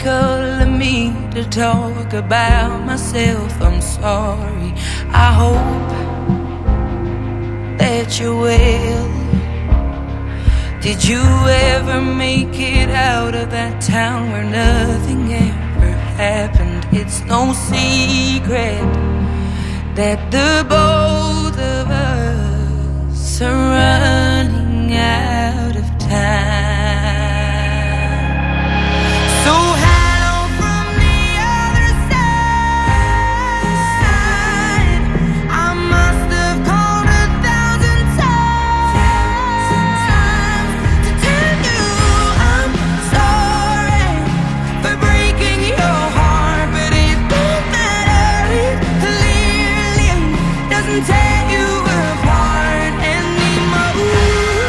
typical of me to talk about myself. I'm sorry. I hope that you're well. Did you ever make it out of that town where nothing ever happened? It's no secret that the both of us are running out of time. So hello from the other side. I must have called 1,000 times to tell you I'm sorry for breaking your heart, but it don't matter. It clearly doesn't tear you apart anymore.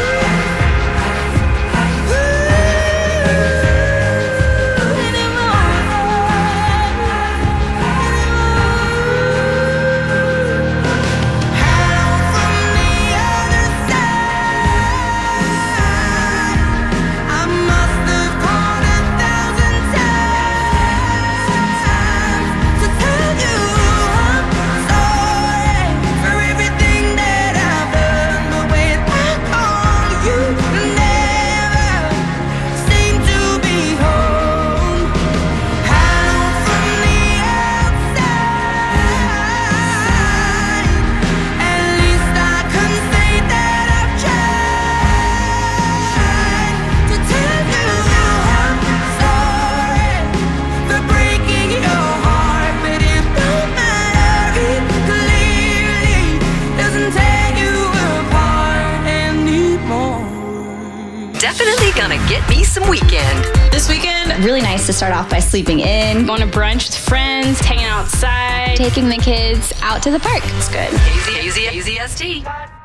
Definitely gonna get me some weekend. This weekend, really nice to start off by sleeping in, going to brunch with friends, hanging outside, taking the kids out to the park. It's good. Easy ST.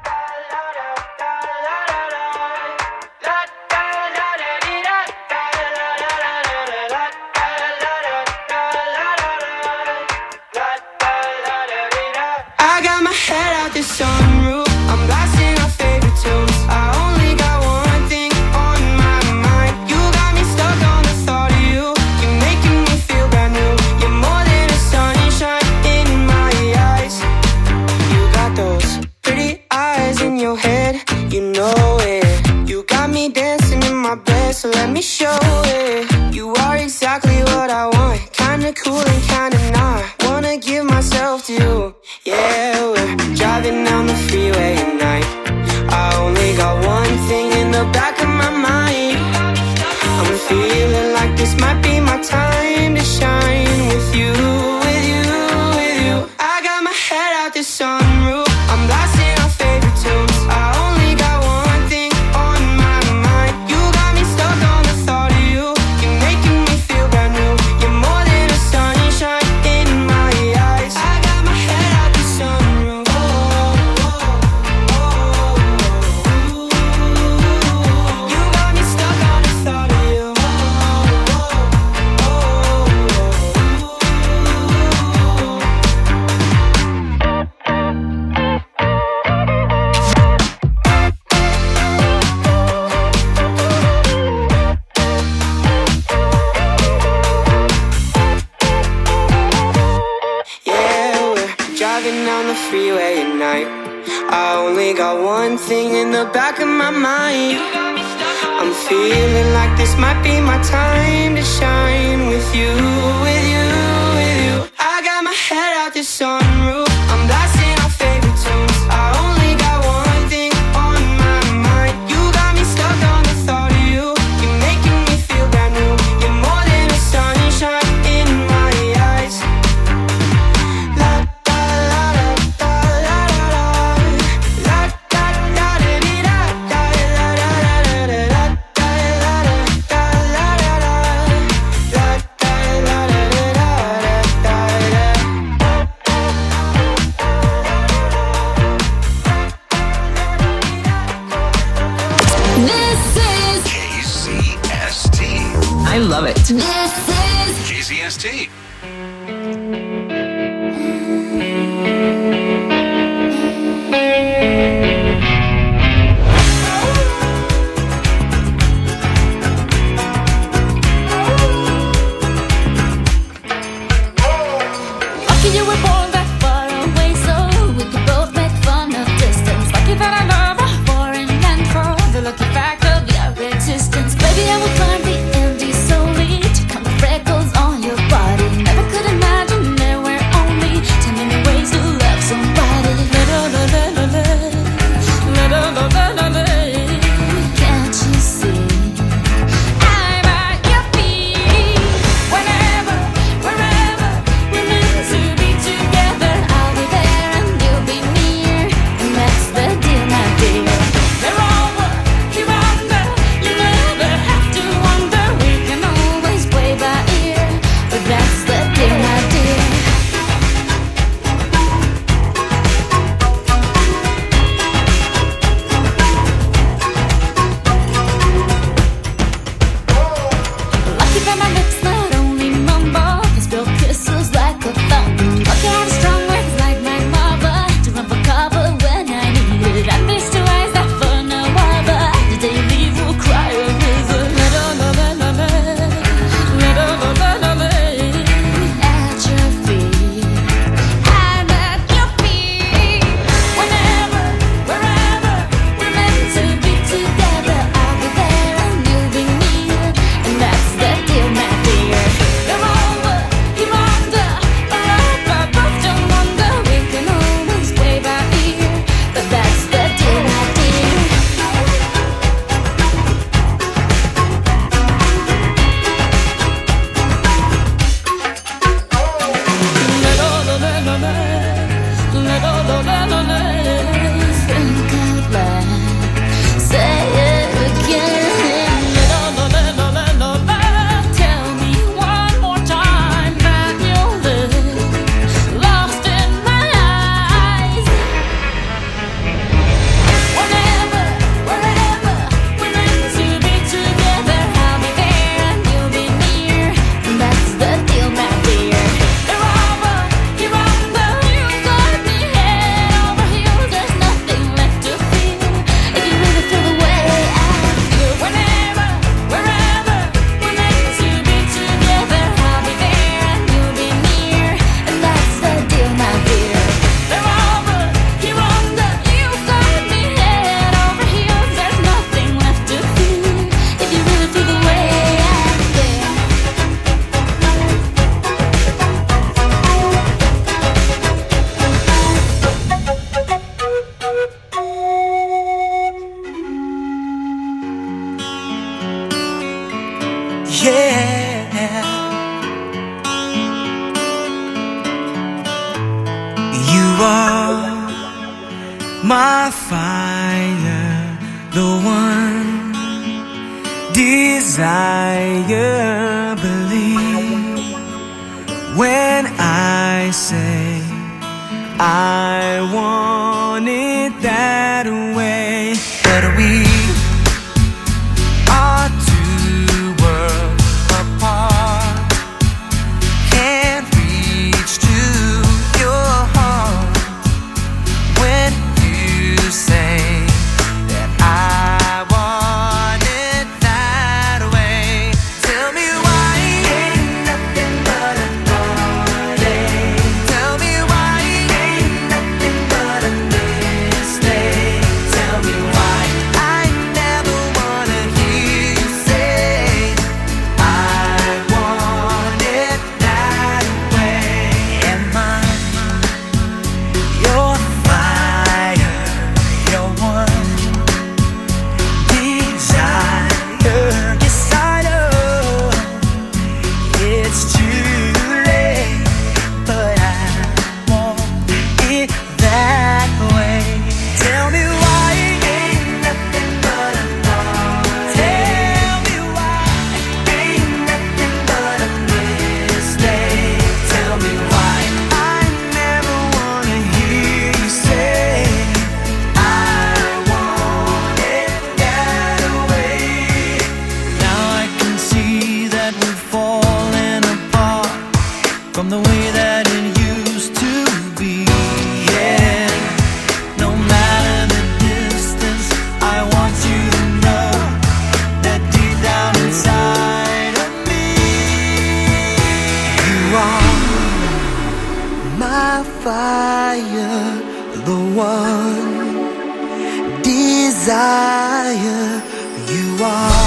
I got my head out the sunroof. I'm blasting our favorite tunes. I only got one thing on my mind. You got me stuck on the thought of you. You're making me feel brand new. You're more than a sunshine in my eyes. You got those pretty eyes in your head. You know it. You got me dancing in my bed, so let me show it. You are exactly what I want. Kinda cool and kinda not. Wanna give myself to you. Yeah, we're driving down the freeway at night. I only got one thing in the back of my mind. I'm feeling like this might be my time to shine with you, with you, with you. I got my head out the sunroof. I'm blasting our favorite tunes. I only got one thing on my mind. You got me stuck on the thought of you. You're making me feel brand new. You're more than a sunshine in my eyes. I got my head out the sunroof. You got me stuck on the thought of you. Yeah, we're driving down the freeway at night. I only got one thing in the back of my mind. I'm feeling like this might be my time to shine with you, with you, with you. I got my head out the sunroof. I'm blasting our favorite tunes. I only got one thing on my mind. You got me stuck on the thought of you. You're making me feel brand new. You're more than a sunshine in my eyes. La da la da la da la da da da dee da da la da da da da la da la da la da la da da This is KZST. I love it. This is KZST. you were born that far away, so we could both make fun of distance. Lucky that I love a foreign land for the lucky fact of your existence. Baby, I will climb the Andes solely to count the freckles on your body. Never could imagine there were only 10 million ways to love somebody. Can't you see? I'm at your feet. Whenever, wherever we're meant to be together, I'll be there and you'll be near, and that's the deal, my dear. They're over, you're under, you never have to wonder. We can always play by ear, but that's the deal, my dear. Lucky that my lips not only mumble, they spill kisses like a fountain. Lucky I have strong words like my mother to run for cover when I need it. And these two eyes that for no other, the day you leave will cry a river. At your feet, I'm at your feet. Whenever, wherever we're meant to be together, I'll be there and you'll be near, and that's the deal, my dear. They're over, you're under, or up, I both don't wonder. We can always play by ear, but that's the deal, my dear. Think out loud, say it again. Tell me one more time that you'll live, lost in my eyes. Whenever, wherever we're meant to be together, I'll be there and you'll be near, and that's the deal, my dear. They're over, you're under, you got me head over heels. There's nothing left to feel if you really feel the way I feel. Whenever, wherever we're meant to be together, I'll be there and you'll be near, and that's the deal, my dear. They're over, you're under, you got me head over heels. There's nothing left to feel if you really feel the way I feel. Yeah, you are my fire, the one desire. Believe when I say I want it that way. But we are two worlds apart, can't reach to your heart when you say that I want it that way. Tell me why ain't nothing but a heartache. Tell me why ain't nothing but a mistake. Tell me why I never wanna hear you say I want it that way. Am I your fire, your one desire? Yes, I know it's too late, but I want it that way. Tell me why ain't nothing but a heart. Tell me why ain't nothing but a mistake. Tell me why I never wanna hear you say I want it that way. Now I can see that we've fallen apart from the way that it used to be. Yeah, no matter the distance, I want you to know that deep down inside of me, you are my fire, the one desire you are.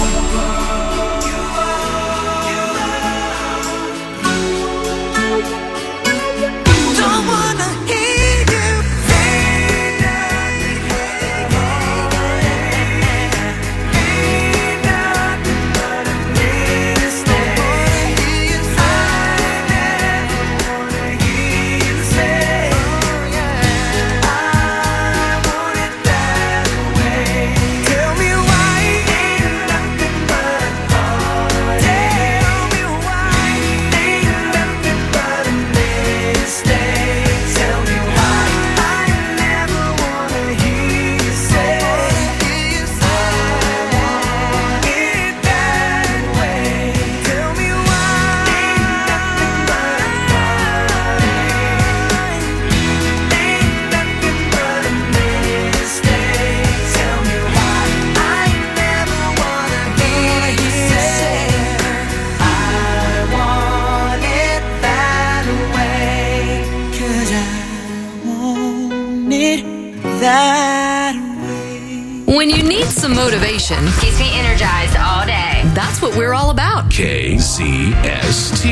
Don't wanna hear you say nothing, ain't nothing but a mistake. I never wanna hear you say, I want it that way. Tell me why ain't nothing but a heart. Tell me why ain't nothing but a mistake. Tell me why I never wanna hear you say, I want it that way. Tell me why ain't nothing but a heart. Ain't nothing but a mistake. Tell me why I never wanna hear you say, I want it that way. 'Cause I want it that way. When you need some motivation, Keeps me energized all day. that's what we're all about. KZST.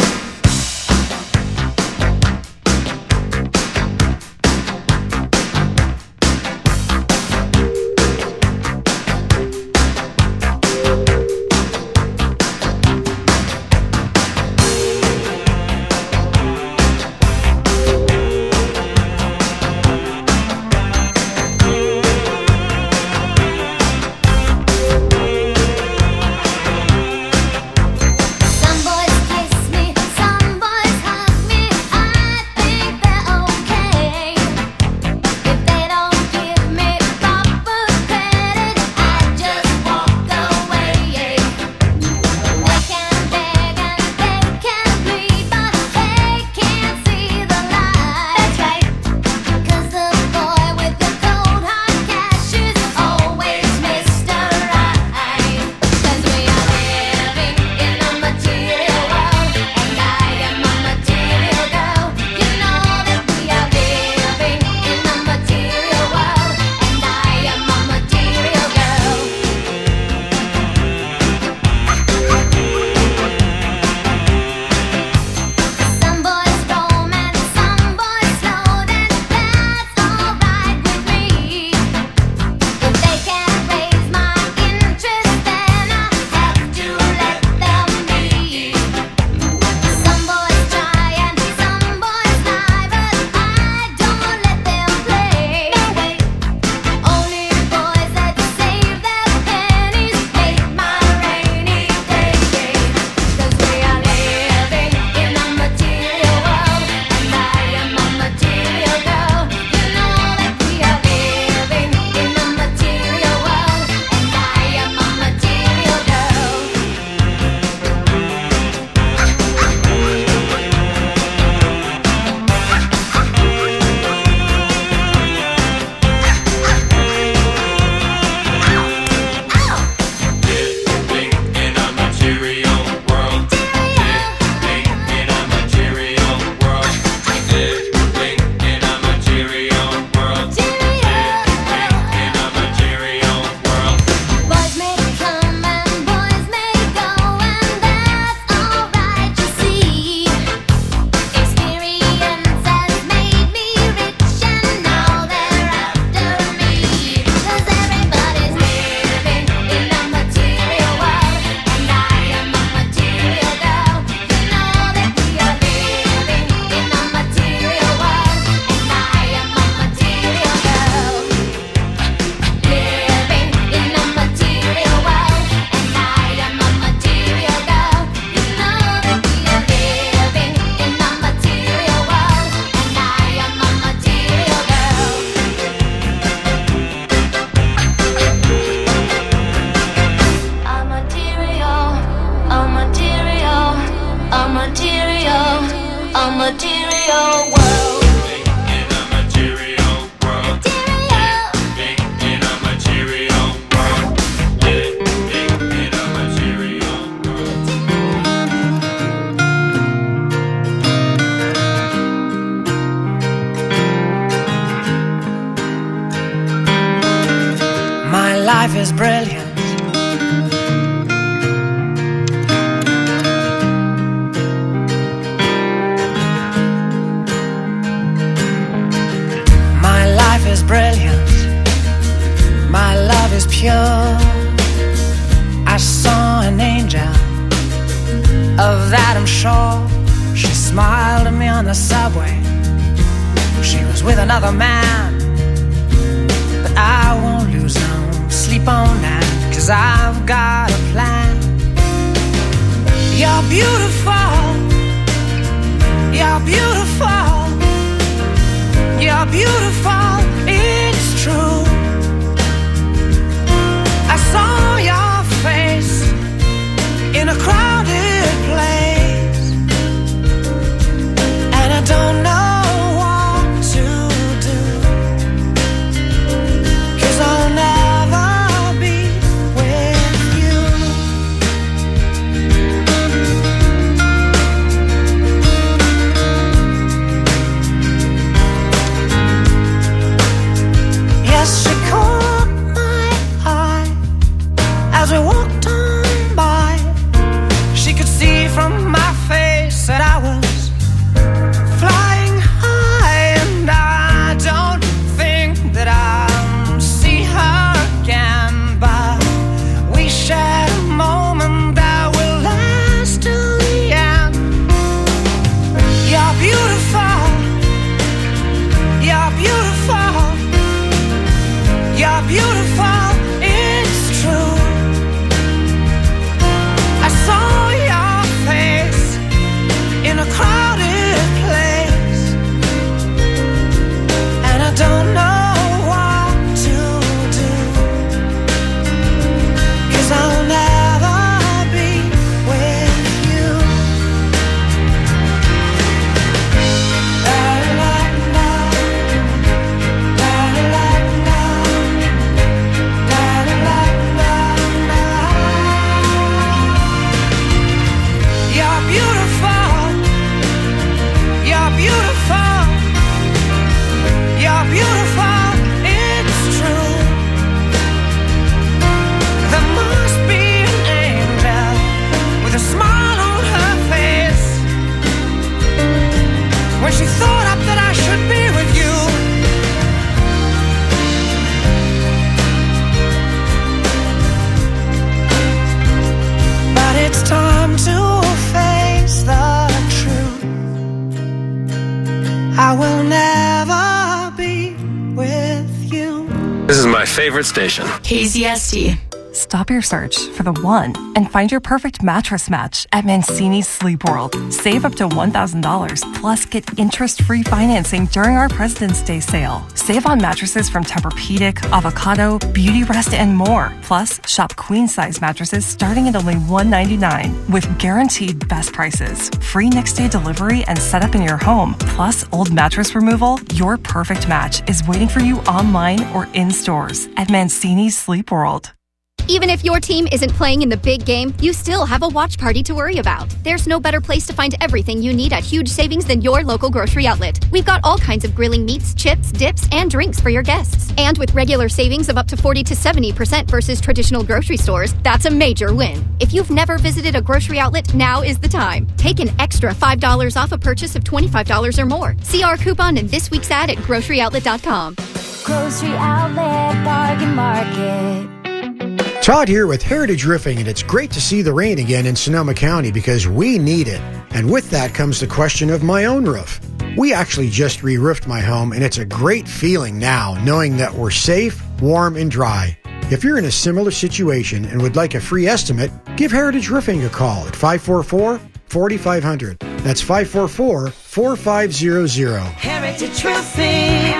Some boys kiss me, some boys hug me. I think they're okay. If they don't give me proper credit, I just walk away. They can beg and they can plead, but they can't see the light. That's right. 'Cause the boy with the cold hard cash is always Mr. Right. 'Cause we are living in a material world, and I am a material girl. You know that we are living in a material world, and I am a material girl. Some boys romance, some boys slow dance. That's alright with me. If they can't raise my interest, then I have to let them be. Some boys try and some boys lie, but I don't let them play. Only boys that save their pennies make my rainy day. 'Cause we are living in a material world, and I am a material girl. You know that we are living in a material world, and I am a material girl. Living in a material world. Living in a material world. Living in a material world. Living in a material world. Boys may come and boys may go, and that's alright, you see. Experience has made me rich, and now they're after me. 'Cause everybody's living in a material world, and I am a material girl. You know that we are living in a material world, and I am a material girl. Living in a material world, and I am a material girl. You know that we are living in a material world, and I am a material girl. A material world. Living in a material world. Living in a material world. Living in a material world. life is brilliant. My life is brilliant. My love is pure. I saw an angel, of that I'm sure. She smiled at me on the subway. She was with another man, but I won't lose no sleep on that, 'cause I've got a plan. You're beautiful. You're beautiful. You're beautiful. It's true. I saw your face in a crowded place, and I don't know what to do, 'cause I'll never be with you. Yes, she caught my eye as we walked on by. She could see from my face that I was flying high, and I don't think that I'll see her again, but we shared a moment that will last till the end. You're beautiful. You're beautiful. You're beautiful. It's true. I saw your face in a crowded place, and I don't know what to do, 'cause I'll never be with you. La la la, la la la, la la la la. You're beautiful. You're beautiful. You're beautiful. It's true. There must be an angel with a smile on her face when she thought up that I should be with you. But it's time to face the truth. I will never be with you. This is my favorite station. KZST. Stop your search for the one and find your perfect mattress match at Mancini's Sleep World. Save up to $1,000 plus get interest-free financing during our President's Day sale. Save on mattresses from Tempur-Pedic, Avocado, Beauty Rest, and more. Plus, shop queen-size mattresses starting at only $199 with guaranteed best prices, free next-day delivery and setup in your home. Plus, old mattress removal. Your perfect match is waiting for you online or in stores at Mancini's Sleep World. Even if your team isn't playing in the big game, you still have a watch party to worry about. There's no better place to find everything you need at huge savings than your local grocery outlet. We've got all kinds of grilling meats, chips, dips, and drinks for your guests. And with regular savings of up to 40 to 70% versus traditional grocery stores, that's a major win. If you've never visited a grocery outlet, now is the time. Take an extra $5 off a purchase of $25 or more. See our coupon in this week's ad at groceryoutlet.com. Grocery Outlet Bargain Market. Todd here with Heritage Roofing, and it's great to see the rain again in Sonoma County because we need it. And with that comes the question of my own roof. We actually just re-roofed my home, and it's a great feeling now knowing that we're safe, warm, and dry. If you're in a similar situation and would like a free estimate, give Heritage Roofing a call at 544-4500. That's 544-4500. Heritage Roofing.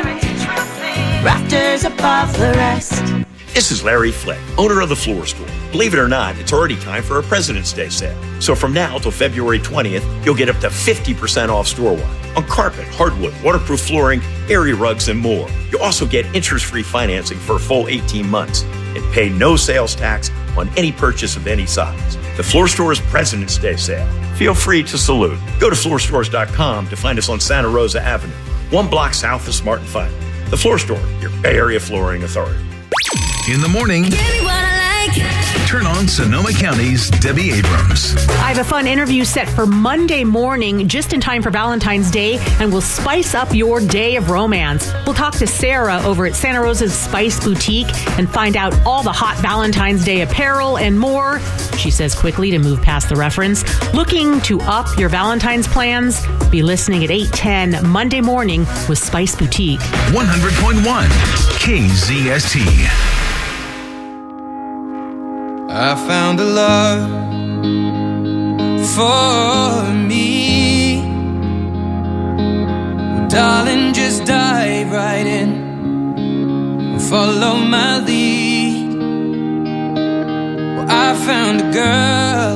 Rafters above the rest. This is Larry Flick, owner of the Floor Store. Believe it or not, it's already time for a President's Day sale. So from now till February 20th, you'll get up to 50% off store-wide on carpet, hardwood, waterproof flooring, area rugs, and more. You'll also get interest-free financing for a full 18 months and pay no sales tax on any purchase of any size. The Floor Store's President's Day sale. Feel free to salute. Go to floorstores.com to find us on Santa Rosa Avenue, 1 block south of Smart & Final. The Floor Store, your Bay Area flooring authority. In the morning, turn on Sonoma County's Debbie Abrams. I have a fun interview set for Monday morning, just in time for Valentine's Day, and we'll spice up your day of romance. We'll talk to Sarah over at Santa Rosa's Spice Boutique and find out all the hot Valentine's Day apparel and more. She says quickly to move past the reference. Looking to up your Valentine's plans? Be listening at 8:10 Monday morning with Spice Boutique. 100.1 KZST. I found a love for me. Well, darling, just dive right in. Follow my lead. Well, I found a girl,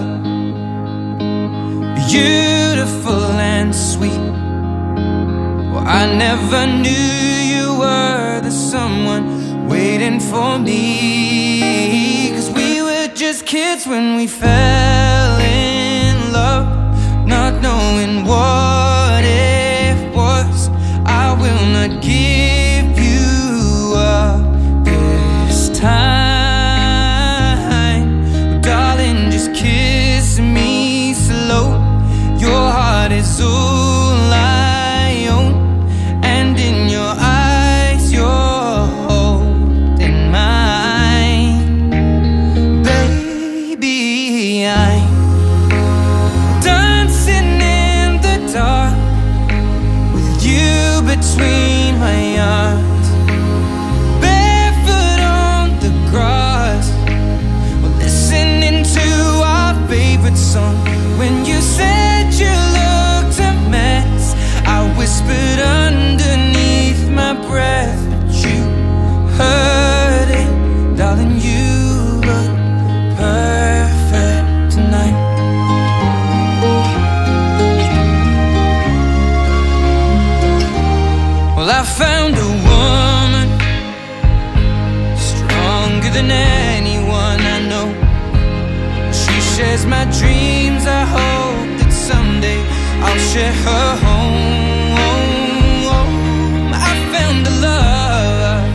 beautiful and sweet. Well, I never knew you were the someone waiting for me. 'Cause we were just kids when we fell in love, not knowing what it was. I will not give you up this time. Darling, just kiss me slow. Your heart is all I own, and in your eyes you're holding mine. Baby, I'm dancing in the dark with you between my arms, barefoot on the grass. We're listening to our favorite song. When you said you looked a mess, I whispered underneath my breath, but you heard it. Darling, you look perfect tonight. Well, I found a woman stronger than anyone I know. She shares my dreams. I hope that someday I'll share her home. I found a love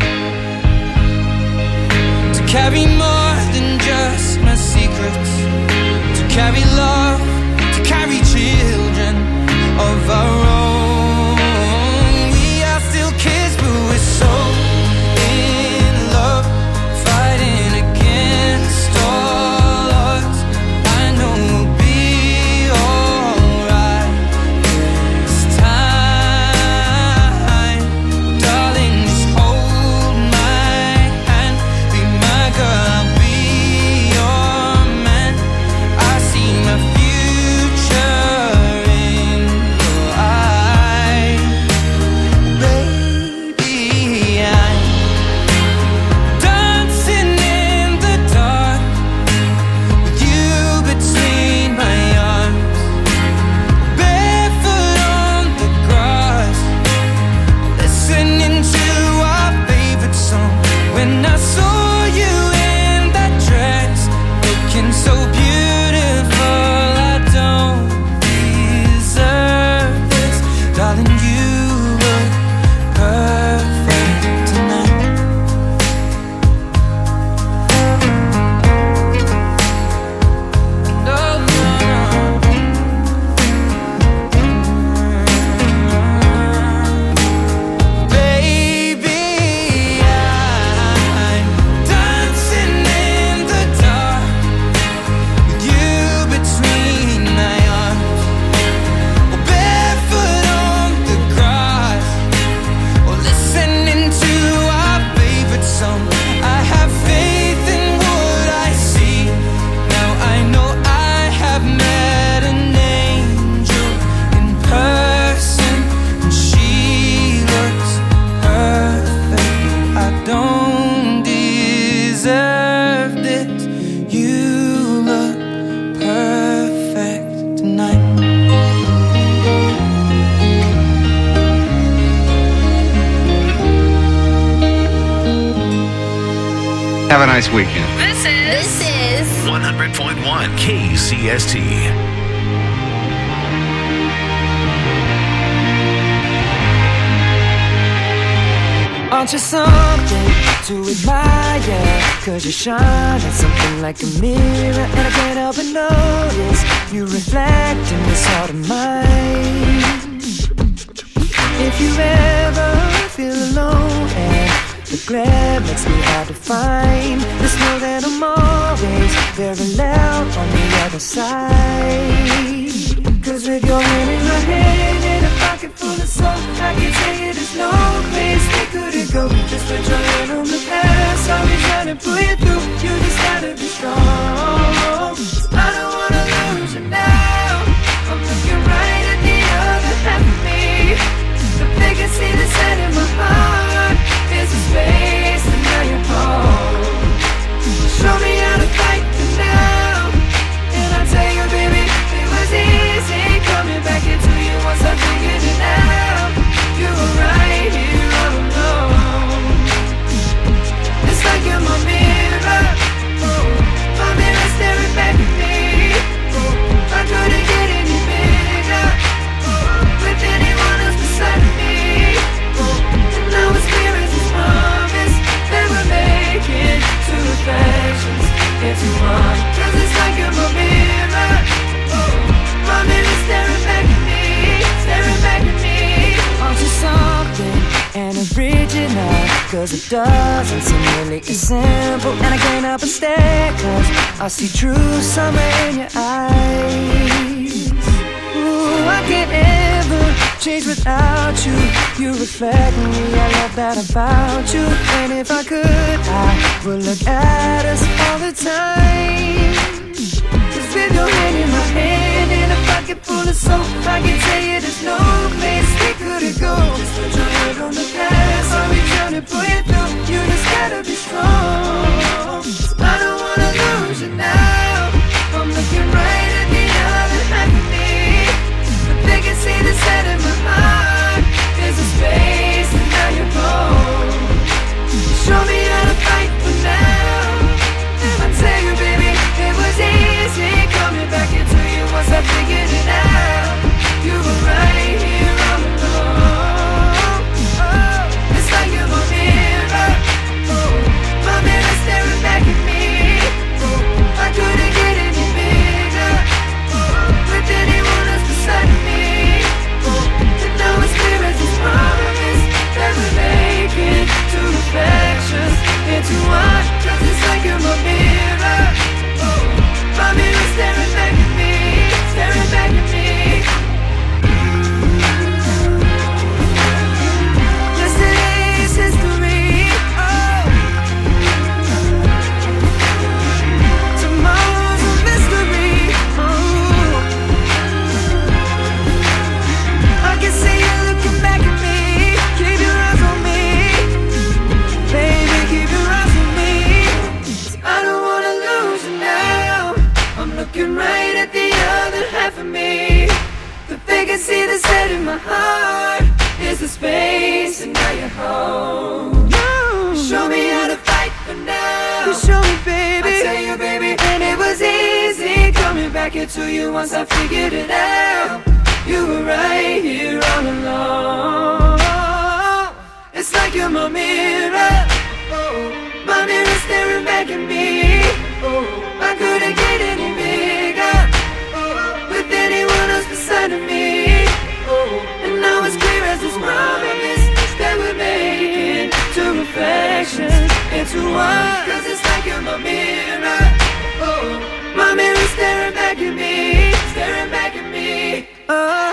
to carry more than just my secrets, to carry love, to carry children of our own. We are still kids, but we're so in love, fighting against all odds. I know we'll be alright this time. Darling, just hold my hand, be my girl, I'll be your man. I see my future in your eyes. Baby, I'm dancing in the dark with you between my arms, barefoot on the grass, listening to our favorite song. When I saw you in that dress, looking so beautiful, I don't deserve this. Darling, you look perfect tonight. Baby, I'm dancing in the dark with you between my arms, or barefoot on the grass, or listening to our favorite song. I have faith in what I see. Now I know I have met an angel in person, and she looks perfect. I don't deserve this. You look perfect tonight. Have a nice weekend. This is 100.1 KCST. Aren't you something to admire? 'cause you shine at something like a mirror, and I can't help but notice you reflect in this heart of mine. If you ever feel alone and the glare makes me hard to find, just know that I'm always very loud on the other side. 'Cause with your hand in my hand and a pocket full of soul, I can tell you there's no place we couldn't go. Just put your hand on the past, I'll be trying to pull you through. You just gotta be strong. I don't wanna lose you now. I'm looking right at the other half of me. The biggest see the set in my heart is a space, and now you're home. Show me how to fight for now, and I'll tell you, baby, it was easy coming back into you once I figured it out. You were right here all alone. It's like you're my mirror, oh, my mirror staring back at me. Oh, I couldn't get any bigger, oh, with anyone else beside me. Oh, and now it's clear as a promise that we're making two reflections into one. 'Cause it's like you're my mirror, oh, my mirror staring back at me, staring back at me. Aren't you something and original? 'Cause it doesn't seem really as simple, and I can't help but stare, 'cause I see true summer in your eyes. Ooh, I can't ever change without you. You reflect me, I love that about you. And if I could, I would look at us all the time. 'Cause with your hand in my hand and a pocket full of soap, I can tell you there's no place we couldn't go. Just put your head on the past, I'll be trying to pull you through. You just gotta be strong. I don't wanna lose you now. I'm looking right at the other half of me. But they can see the set in my heart. There's a space, and now you're home. Show me how to fight for now, and I tell you, baby, it was easy coming back into you once I figured it out. You were right here all alone. Oh, it's like you're my mirror, oh, my mirror staring back at me. Oh, I couldn't get any bigger, oh, with anyone else beside me. Oh, and now it's clear as this promise that we're making two reflections into one. 'Cause it's like you're my mirror, oh, my mirror staring back at me, staring back at me. Yesterday's history, oh, tomorrow's a mystery, oh. I can see you looking back at me. Keep your eyes on me, baby, keep your eyes on me. I don't wanna lose you now. I'm looking right at the other half of me. But they can see the set in my heart is the space, and now you're home. Show me how to fight for now. You show me, baby. I tell you, baby, and it was easy coming back into you once I figured it out. You were right here all along. It's like you're my mirror, oh, my mirror staring back at me. Oh, I couldn't get any bigger, oh, with anyone else beside of me. Oh, and now it's clear as this promise that we're making two reflections into one. 'Cause it's like you're my mirror, oh, my mirror staring back at me, staring back at me. Oh.